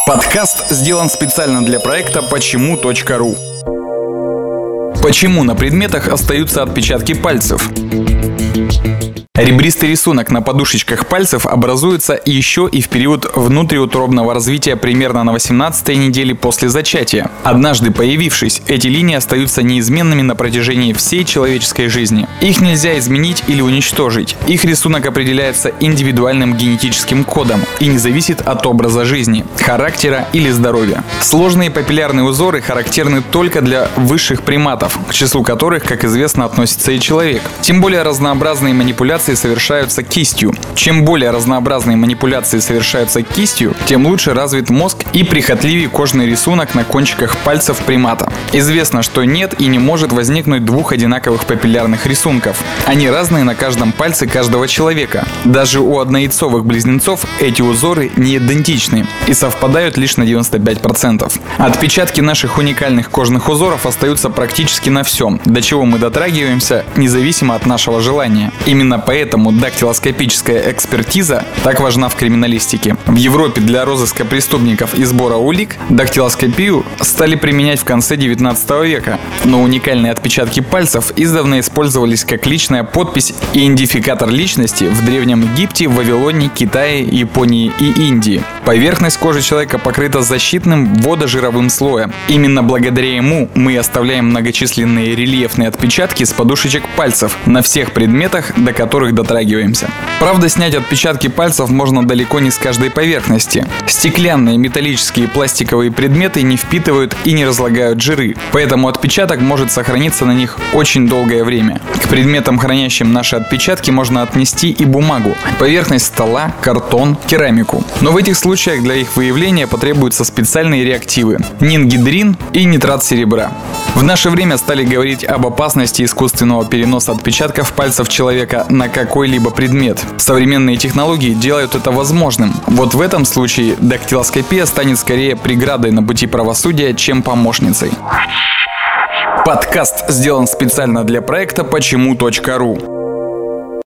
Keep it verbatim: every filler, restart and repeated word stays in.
Подкаст сделан специально для проекта почему точка ру. Почему на предметах остаются отпечатки пальцев? Ребристый рисунок на подушечках пальцев образуется еще и в период внутриутробного развития примерно на восемнадцатой неделе после зачатия. Однажды появившись, эти линии остаются неизменными на протяжении всей человеческой жизни. Их нельзя изменить или уничтожить. Их рисунок определяется индивидуальным генетическим кодом и не зависит от образа жизни, характера или здоровья. Сложные папиллярные узоры характерны только для высших приматов, к числу которых, как известно, относится и человек. Тем более разнообразные манипуляции совершаются кистью. Чем более разнообразные манипуляции совершаются кистью, тем лучше развит мозг и прихотливее кожный рисунок на кончиках пальцев примата. Известно, что нет и не может возникнуть двух одинаковых папиллярных рисунков. Они разные на каждом пальце каждого человека. Даже у однояйцовых близнецов эти узоры не идентичны и совпадают лишь на девяносто пять процентов. Отпечатки наших уникальных кожных узоров остаются практически на всем, до чего мы дотрагиваемся, независимо от нашего желания. Именно поэтому Поэтому дактилоскопическая экспертиза так важна в криминалистике. В Европе для розыска преступников и сбора улик дактилоскопию стали применять в конце девятнадцатого века, но уникальные отпечатки пальцев издавна использовались как личная подпись и идентификатор личности в Древнем Египте, Вавилоне, Китае, Японии и Индии. Поверхность кожи человека покрыта защитным водожировым слоем. Именно благодаря ему мы оставляем многочисленные рельефные отпечатки с подушечек пальцев на всех предметах, до которых дотрагиваемся. Правда, снять отпечатки пальцев можно далеко не с каждой поверхности. Стеклянные, металлические, пластиковые предметы не впитывают и не разлагают жиры, поэтому отпечаток может сохраниться на них очень долгое время. К предметам, хранящим наши отпечатки, можно отнести и бумагу, поверхность стола, картон, керамику. Но в этих случаях для их выявления потребуются специальные реактивы – нингидрин и нитрат серебра. В наше время стали говорить об опасности искусственного переноса отпечатков пальцев человека на какой-либо предмет. Современные технологии делают это возможным. Вот в этом случае дактилоскопия станет скорее преградой на пути правосудия, чем помощницей. Подкаст сделан специально для проекта почему точка ру.